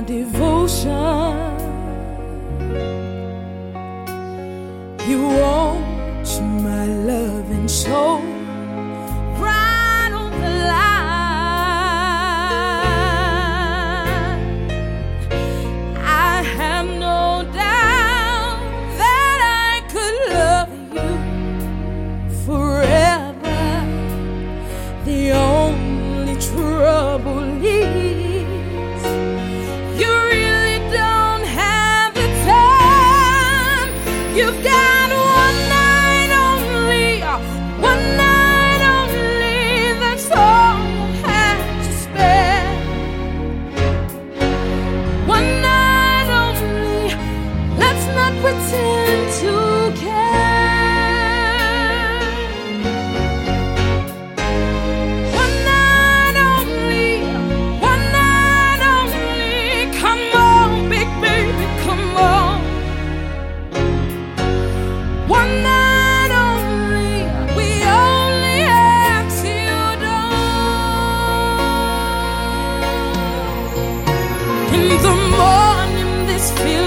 devotion. You want my love and soul right on the line. I have no doubt that I could love you forever. The only trouble is you really don't have the time. You've got one night only, one night only, that's all you have to spare. One night only, let's not pretend to care. One night only, one night only, come on, big baby, come on. One night only, we only have till dawn. In the morning, this feeling